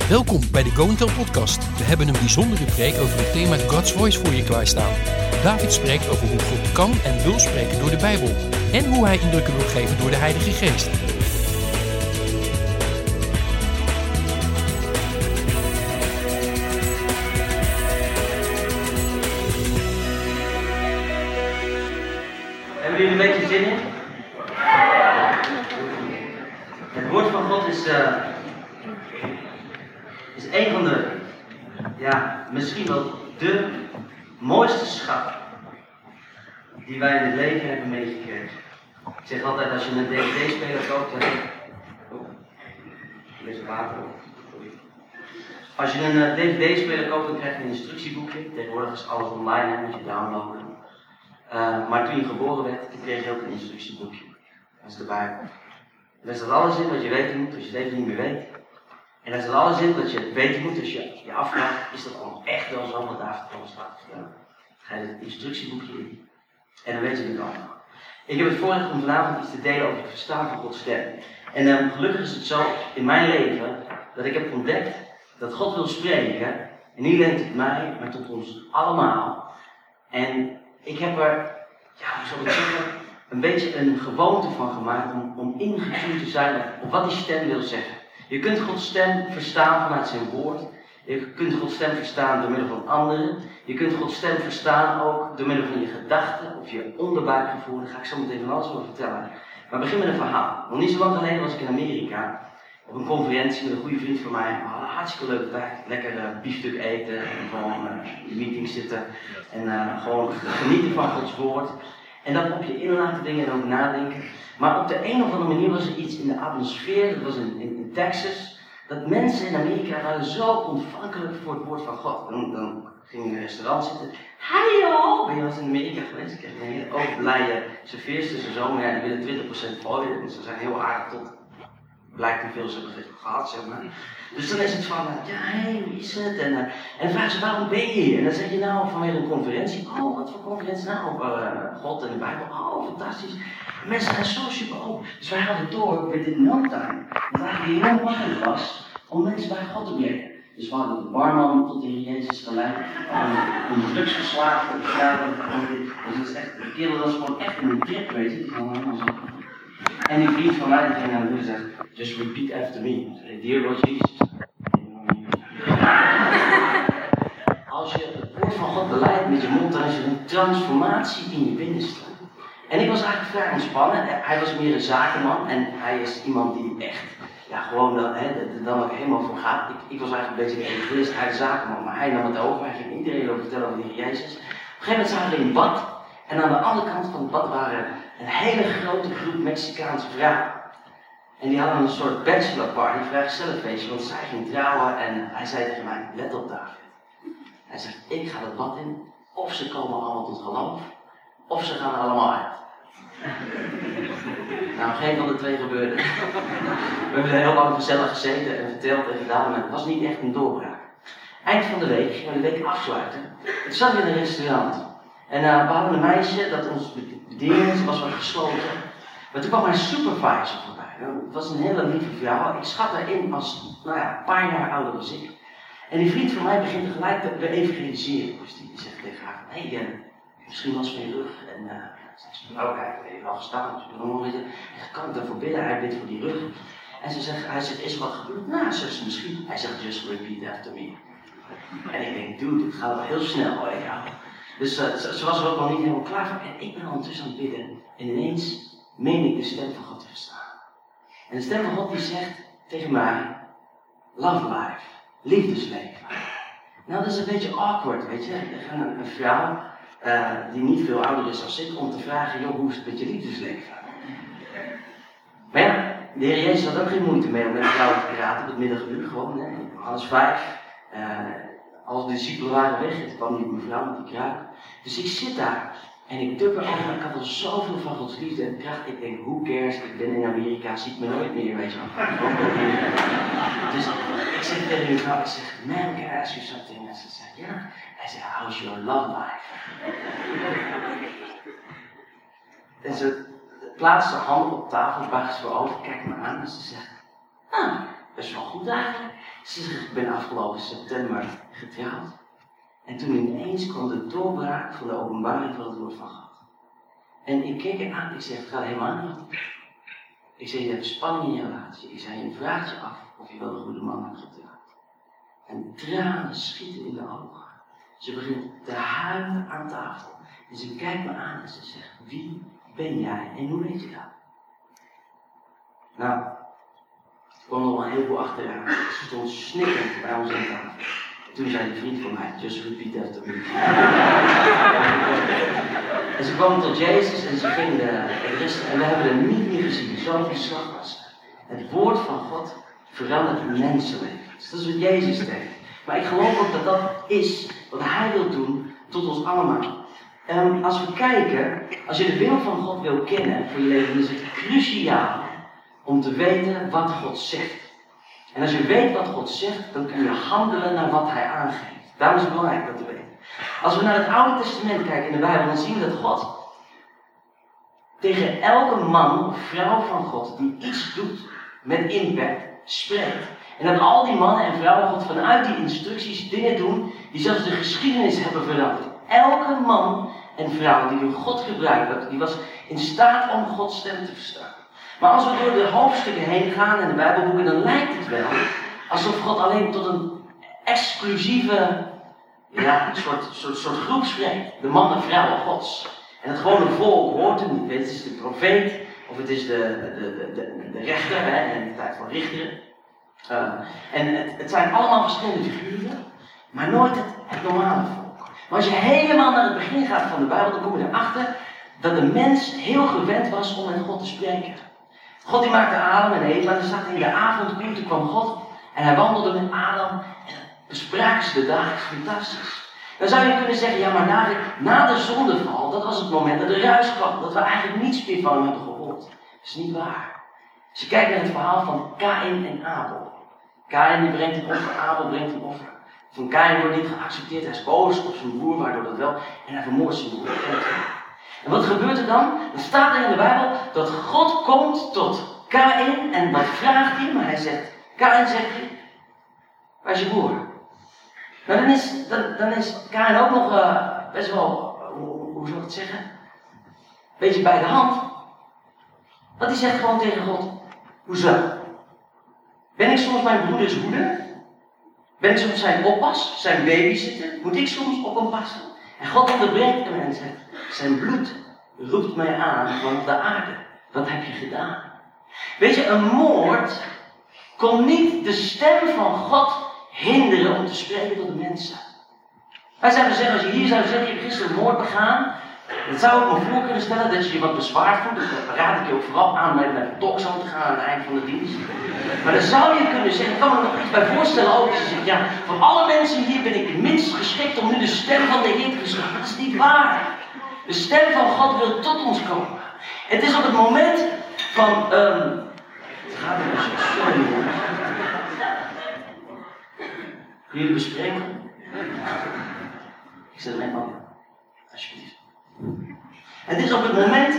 Welkom bij de Go & Tell podcast. We hebben een bijzondere preek over het thema God's Voice voor je klaarstaan. David spreekt over hoe God kan en wil spreken door de Bijbel. En hoe hij indrukken wil geven door de Heilige Geest. Hebben jullie een beetje zin in? Het woord van God is een van de, misschien wel de mooiste schat die wij in het leven hebben meegekregen. Ik zeg altijd, als je een DVD-speler koopt, als je een DVD-speler koopt, dan krijg je een instructieboekje. Tegenwoordig is alles online, hè, moet je downloaden. Maar toen je geboren werd, kreeg je ook een instructieboekje. Dat is de Bijbel. En daar staat alles in wat je weten moet als je het even niet meer weet. En daar staat alles in wat je weten moet als je je afvraagt, is dat allemaal echt wel zo wat David allemaal staat vertellen? Ga je het instructieboekje in en dan weet je het allemaal. Ik heb het voorrecht om vanavond iets te delen over het verstaan van Gods stem. En gelukkig is het zo in mijn leven dat ik heb ontdekt dat God wil spreken. En niet alleen tot mij, maar tot ons allemaal. En ik heb er, hoe zou ik het zeggen, een beetje een gewoonte van gemaakt om ingetuned te zijn op wat die stem wil zeggen. Je kunt Gods stem verstaan vanuit zijn woord. Je kunt Gods stem verstaan door middel van anderen. Je kunt Gods stem verstaan ook door middel van je gedachten of je onderbuikgevoel. Daar ga ik zo meteen van alles over vertellen. Maar begin met een verhaal. Nog niet zo lang geleden was ik in Amerika op een conferentie met een goede vriend van mij. We hadden een hartstikke leuke tijd. Lekker biefstuk eten en gewoon in meetings zitten. En gewoon genieten van Gods woord. En dan op je in laten dingen en over nadenken. Maar op de een of andere manier was er iets in de atmosfeer, dat was in Texas, dat mensen in Amerika waren zo ontvankelijk voor het woord van God. Dan ging je in een restaurant zitten. Hi joh! Ben je wel eens in Amerika geweest? Ik kreeg een hele overblije serveersters en zo, maar die willen 20% gooien. Dus ze zijn heel aardig tot blijkt hoeveel ze hebben gehad, zeg maar. Dus dan is het van, hoe is het? En dan vragen ze, waarom ben je hier? En dan zeg je nou vanwege een conferentie. Oh, wat voor conferentie nou? God en de Bijbel. Oh, fantastisch. Mensen zijn zo super open. Dus wij hadden door, within no time, dat het eigenlijk heel makkelijk was om mensen bij God te brengen. Dus we hadden de barman tot de Heer Jezus geleid. Een drugsverslaafde, dus dat is echt, de kerel was gewoon echt in een trip, weet je. Die kwam helemaal zo. En die vriend van mij die ging naar de deur en zegt, just repeat after me. Dear Lord Jesus. Als je het woord van God beleidt met je mond, dan is er een transformatie in je binnenste. En ik was eigenlijk vrij ontspannen. Hij was meer een zakenman en hij is iemand die echt, dan ook helemaal voor gaat. Ik was eigenlijk een beetje een egoïst, hij is een zakenman, maar hij nam het over. Hij ging iedereen over vertellen over de Heer Jezus. Op een gegeven moment zagen we in het bad en aan de andere kant van het bad waren een hele grote groep Mexicaanse vrouwen. En die hadden een soort bachelorparty, een vrijgezellenfeestje, want zij ging trouwen en hij zei tegen mij, let op David. Hij zegt, ik ga het bad in, of ze komen allemaal tot geloof, of ze gaan er allemaal uit. Nou, geen van de twee gebeurde. We hebben heel lang gezellig gezeten en verteld en gedaan, maar het was niet echt een doorbraak. Eind van de week gingen we de week afsluiten. Toen zaten we in een restaurant. En we hadden een meisje dat ons bediende, ze was wat gesloten. Maar toen kwam mijn supervisor voorbij. Het was een hele lieve vrouw. Ik schat haar in als, een paar jaar ouder als ik. En die vriend van mij begint tegelijk te evangeliseren. Dus die zegt tegen haar, misschien was van je rug. En hij heeft wel gestaan. Dus ik ben nog kan ik daarvoor bidden? Hij bidt voor die rug. En hij zegt, is er wat gebeurd? Nou, zegt ze misschien. Hij zegt, just repeat after me. En ik denk, dude, het gaat wel heel snel. Dus ze was er ook nog niet helemaal klaar voor. En ik ben ondertussen aan het bidden. En ineens meen ik de stem van God te verstaan. En de stem van God die zegt tegen mij, love life, liefdesleven. Nou, dat is een beetje awkward, weet je. Er gaat een vrouw die niet veel ouder is dan ik om te vragen, joh, hoe is het met je liefdesleven? Maar ja, de Heer Jezus had ook geen moeite mee om met vrouwen te praten op het middaguur, gewoon. Johannes 5. Als de discipelen waren weg, en toen kwam die mevrouw met die kruik. Dus ik zit daar en ik duk erover, ik had al zoveel van Gods liefde en kracht. Ik denk, who cares, ik ben in Amerika, ziet me nooit meer, weet je wel. Dus ik zeg tegen die mevrouw, ik zeg, man, can I ask you something? En ze zegt, ja. Hij zegt, how's your love life? En ze plaatst haar handen op tafel, buigt ze over, kijkt me aan en ze zegt, best wel goed eigenlijk. Ze zegt, ik ben afgelopen september getrouwd. En toen ineens kwam de doorbraak van de openbaring van het woord van God. En ik keek haar aan, ik zeg, het gaat helemaal niet. Ik zeg, je hebt spanning in je relatie. Ik zeg, je vraagt je af of je wel een goede man hebt getrouwd. En tranen schieten in de ogen. Ze begint te huilen aan tafel. En ze kijkt me aan en ze zegt, wie ben jij en hoe weet je dat? Nou, er kwam nog een heleboel achteraan. Ze stond snikkend bij ons aan tafel. Toen zei een vriend van mij, just repeat after me. En ze kwam tot Jezus en ze ging de rest, en we hebben er niet meer gezien. Zo'n slag was er. Het woord van God verandert mensenlevens. Dat is wat Jezus deed. Maar ik geloof ook dat dat is wat Hij wil doen tot ons allemaal. Als we kijken, als je de wil van God wil kennen voor je leven, dan is het cruciaal om te weten wat God zegt. En als je weet wat God zegt, dan kun je handelen naar wat Hij aangeeft. Daarom is het belangrijk dat te weten. Als we naar het Oude Testament kijken in de Bijbel, dan zien we dat God tegen elke man of vrouw van God die iets doet met impact, spreekt. En dat al die mannen en vrouwen God vanuit die instructies dingen doen die zelfs de geschiedenis hebben veranderd. Elke man en vrouw die door God gebruikt werd, die was in staat om Gods stem te verstaan. Maar als we door de hoofdstukken heen gaan in de Bijbelboeken, dan lijkt het wel alsof God alleen tot een exclusieve soort groep spreekt. De mannen en vrouwen Gods. En het gewone volk hoort hem niet. Het is de profeet, of het is de rechter, in de tijd van richteren. En het zijn allemaal verschillende figuren, maar nooit het normale volk. Maar als je helemaal naar het begin gaat van de Bijbel, dan kom je erachter dat de mens heel gewend was om met God te spreken. God die maakte Adam en Eva, en er staat in de avondkoel, toen kwam God en hij wandelde met Adam en bespraken ze de dagen, fantastisch. Dan zou je kunnen zeggen, ja maar na de zondeval, dat was het moment dat de ruis kwam, dat we eigenlijk niets meer van hem hebben gehoord. Dat is niet waar. Als je kijkt naar het verhaal van Kaïn en Abel. Kaïn die brengt een offer, Abel brengt een offer. Van Kaïn wordt niet geaccepteerd, hij is boos op zijn broer, waardoor dat wel, en hij vermoordt zijn broer. En wat gebeurt er dan? Er staat er in de Bijbel dat God komt tot Kaïn en wat vraagt hij? Maar hij zegt, Kaïn zegt hij, waar is je broer? Nou dan is Kaïn ook nog best wel, hoe zou ik het zeggen? Beetje bij de hand. Want hij zegt gewoon tegen God, hoezo? Ben ik soms mijn broeders moeder? Ben ik soms zijn oppas, zijn babysitter? Moet ik soms op hem passen? En God onderbreekt hem en zegt, zijn bloed roept mij aan van de aarde. Wat heb je gedaan? Weet je, een moord kon niet de stem van God hinderen om te spreken tot de mensen. Wij zouden zeggen, als je hier zou zeggen, je hebt gisteren een moord begaan, dan zou ik me voor kunnen stellen dat je je wat bezwaard voelt. Dus dan raad ik je ook vooral aan om even naar de talkzone te gaan aan het eind van de dienst. Maar dan zou je kunnen zeggen, ik kan me er nog iets bij voorstellen ook. Als je zegt, ja, van alle mensen hier ben ik het minst geschikt om nu de stem van de Heer te verstaan. Dat is niet waar. De stem van God wil tot ons komen. Het is op het moment van, het gaat er dus sorry hoor. Kun je het bespreken? Ik zet hem even aan. Alsjeblieft. Het is op het moment,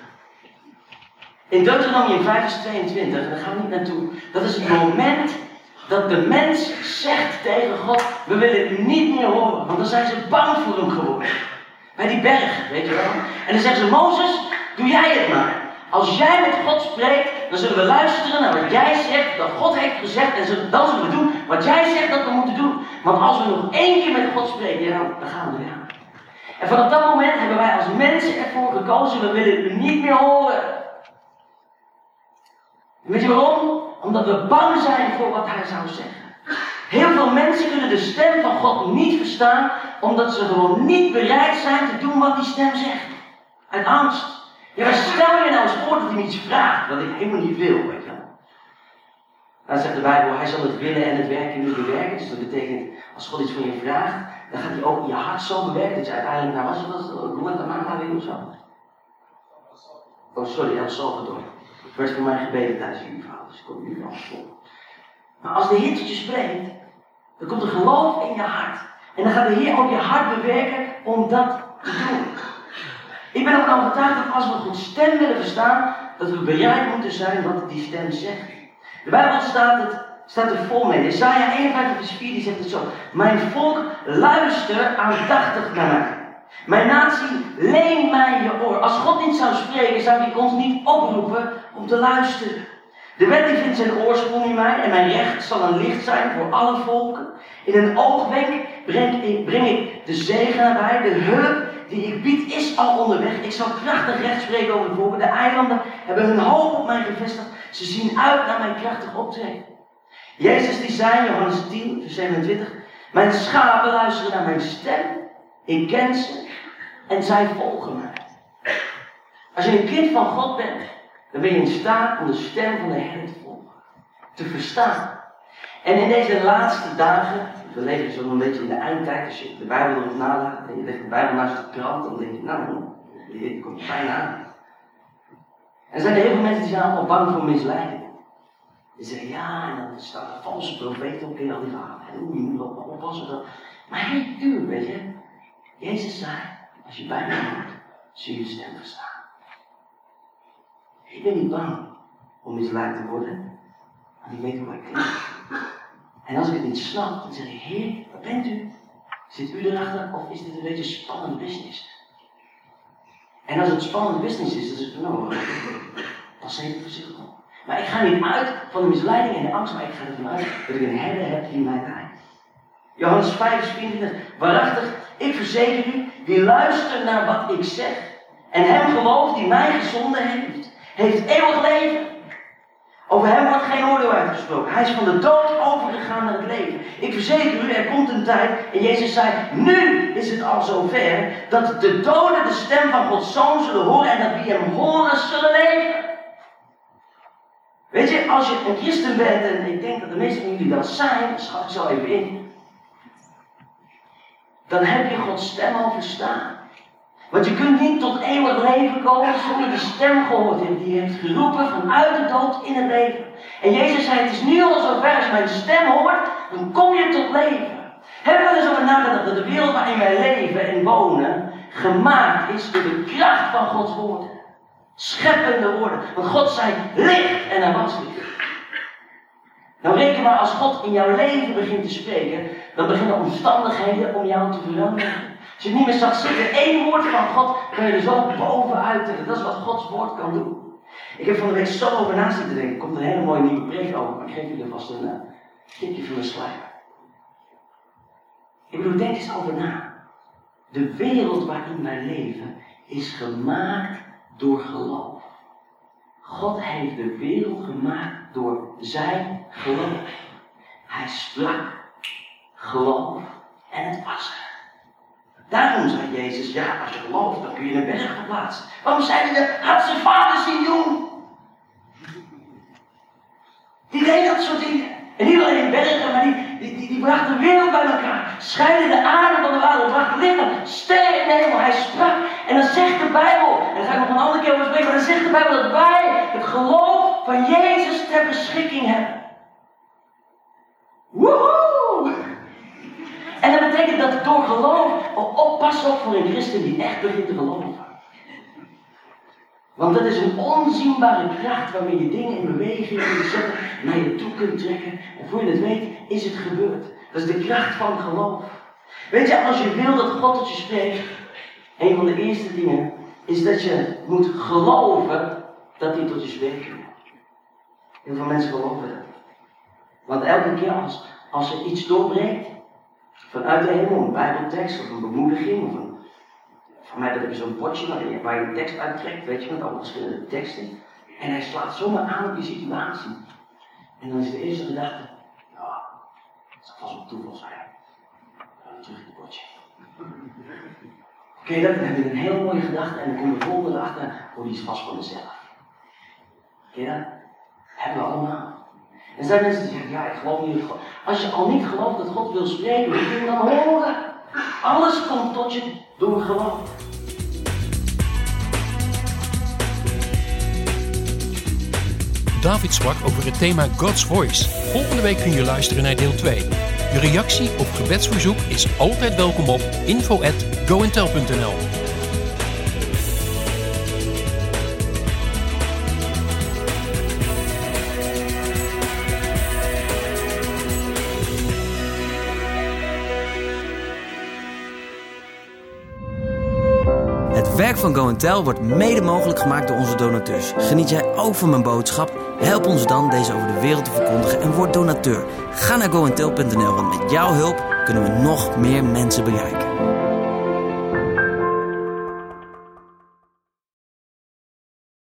in Deuteronomium 5 vers 22, en daar gaan we niet naartoe, dat is het moment dat de mens zegt tegen God, we willen u niet meer horen, want dan zijn ze bang voor hem geworden. Bij die berg, weet je wel. En dan zeggen ze, Mozes, doe jij het maar. Als jij met God spreekt, dan zullen we luisteren naar wat jij zegt, dat God heeft gezegd, en dan zullen we doen wat jij zegt dat we moeten doen. Want als we nog één keer met God spreken, ja, dan gaan we weer aan. En vanaf dat moment hebben wij als mensen ervoor gekozen, we willen u niet meer horen. En weet je waarom? Omdat we bang zijn voor wat hij zou zeggen. Heel veel mensen kunnen de stem van God niet verstaan, omdat ze gewoon niet bereid zijn te doen wat die stem zegt. Uit angst. Ja, maar stel je nou eens voor dat hij me iets vraagt, wat ik helemaal niet wil, weet je wel. Dan zegt de Bijbel, hij zal het willen en het werken niet bewerken. Dus dat betekent, als God iets van je vraagt, dan gaat hij ook je hart zo bewerken dat je uiteindelijk, nou was het Guatemala weer of zo? Oh sorry, El Salvador. Het werd voor mij gebeden tijdens jullie verhaal, dus ik kom nu al voor. Maar als de Heer tot je spreekt, dan komt er geloof in je hart. En dan gaat de Heer ook je hart bewerken om dat te doen. Ik ben ervan overtuigd dat als we Gods stem willen verstaan, dat we bereid moeten zijn wat die stem zegt. De Bijbel staat het Staat er vol mee. Jesaja 51 vers 4 die zegt het zo. Mijn volk luister aandachtig naar mij. Mijn natie, leen mij je oor. Als God niet zou spreken, zou hij ons niet oproepen om te luisteren. De wet die vindt zijn oorsprong in mij en mijn recht zal een licht zijn voor alle volken. In een oogwenk breng ik de zegen nabij. De hulp die ik bied is al onderweg. Ik zal krachtig recht spreken over de volken. De eilanden hebben hun hoop op mij gevestigd. Ze zien uit naar mijn krachtig optreden. Jezus die zei, Johannes 10 vers 27. Mijn schapen luisteren naar mijn stem. Ik ken ze en zij volgen mij. Als je een kind van God bent, dan ben je in staat om de stem van de Heer te volgen. Te verstaan. En in deze laatste dagen, we leven zo een beetje in de eindtijd, als je de Bijbel erop nalaat en je legt de Bijbel naast de krant, dan denk je, nou, dit komt fijn aan. En er zijn er heel veel mensen die zijn allemaal bang voor misleiding. Die zeggen, ja, en dan staan er valse profeten op in al die verhalen. En je moet wel oppassen. Maar heel duur, weet je. Jezus zei, als je bij mij hoort, zul je de stem verstaan. Ik ben niet bang om misleid te worden, want ik weet hoe ik klink. En als ik het niet snap, dan zeg ik, Heer, waar bent u? Zit u erachter of is dit een beetje spannend business? En als het spannend business is, dan zeg ik, nou, pas even voorzichtig op. Maar ik ga niet uit van de misleiding en de angst, maar ik ga ervan uit dat ik een herder heb die mij leidt. Johannes 5 vers 24, waarachtig, ik verzeker u, wie luistert naar wat ik zeg en hem gelooft die mij gezonden heeft eeuwig leven. Over hem wordt geen oordeel uitgesproken. Hij is van de dood overgegaan naar het leven. Ik verzeker u, er komt een tijd, en Jezus zei, nu is het al zover, dat de doden de stem van Gods Zoon zullen horen en dat wie hem horen zullen leven. Weet je, als je een christen bent, en ik denk dat de meesten van jullie dat zijn, schat ik zo even in, dan heb je Gods stem al verstaan. Want je kunt niet tot eeuwig leven komen zonder de stem gehoord te hebben die je heeft geroepen vanuit de dood in het leven. En Jezus zei, het is nu al zover, als je mijn stem hoort, dan kom je tot leven. Hebben we er eens over nagedacht dat de wereld waarin wij leven en wonen, gemaakt is door de kracht van Gods woorden. Scheppende woorden. Want God zei, licht en er was licht. Nou reken maar, als God in jouw leven begint te spreken, dan beginnen omstandigheden om jou te veranderen. Als je het niet meer zag zitten, één woord van God, kun je er zo bovenuit trekken. Dat is wat Gods woord kan doen. Ik heb van de week zo over na zitten denken. Er komt een hele mooie nieuwe preek over, maar ik geef jullie vast een tipje van de sluier. Ik bedoel, denk eens over na. De wereld waarin wij leven is gemaakt door geloof. God heeft de wereld gemaakt door zijn geloof. Hij sprak, geloof en het was er. Daarom zei Jezus, ja, als je gelooft, dan kun je een berg verplaatsen. Waarom zei hij dat? Had zijn vader zien doen. Die deed dat soort dingen. En niet alleen bergen, maar die bracht de wereld bij elkaar. Scheidde de aarde van de water, bracht lichaam, sterren in de hemel. Hij sprak. En dan zegt de Bijbel, en daar ga ik nog een andere keer over spreken, maar dan zegt de Bijbel dat wij het geloof van Jezus ter beschikking hebben. Woehoe! En dat betekent dat door geloof, oppas op voor een christen die echt begint te geloven. Want dat is een onzienbare kracht waarmee je dingen in beweging kunt zetten, naar je toe kunt trekken. En voor je het weet, is het gebeurd. Dat is de kracht van geloof. Weet je, als je wil dat God tot je spreekt, een van de eerste dingen is dat je moet geloven dat hij tot je spreekt. Heel veel mensen geloven dat. Want elke keer als er iets doorbreekt, vanuit de hemel, een bijbeltekst of een bemoediging, of van mij dat heb je zo'n bordje waar je een tekst uittrekt, weet je, met allemaal verschillende teksten. En hij slaat zomaar aan op je situatie. En dan is de eerste gedachte, ja, dat zal vast op toeval zijn. Dan terug in het bordje. Oké, dan heb je een heel mooie gedachte en dan komt de volgende erachter, oh, die is vast van mezelf. Oké, dat hebben we allemaal. En er zijn mensen die zeggen, ja, ik geloof niet in God. Als je al niet gelooft dat God wil spreken, hoe kun je dan horen? Alles komt tot je door geloof. David sprak over het thema God's Voice. Volgende week kun je luisteren naar deel 2. Je reactie of gebedsverzoek is altijd welkom op info@goandtell.nl. werk van Go & Tell wordt mede mogelijk gemaakt door onze donateurs. Geniet jij ook van mijn boodschap? Help ons dan deze over de wereld te verkondigen en word donateur. Ga naar goandtell.nl, want met jouw hulp kunnen we nog meer mensen bereiken.